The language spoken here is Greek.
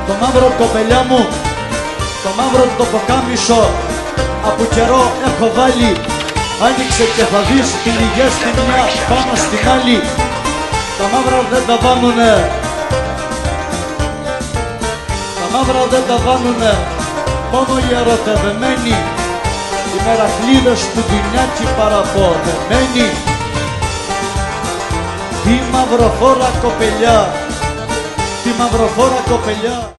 Το μαύρο κοπελιά μου, το μαύρο το ποκάμισο από καιρό έχω βάλει. Άνοιξε και θα δεις τυλιγές τη μια πάνω στην άλλη. Τα μαύρα δεν τα βάνουνε, τα μαύρα δεν τα βάνουνε μόνο οι ερωτευμένοι, οι μερακλείδες του Ντινιάκη παραπονεμένοι. Τη μαυροφόρα κοπελιά, τη μαυροφόρα κοπελιά.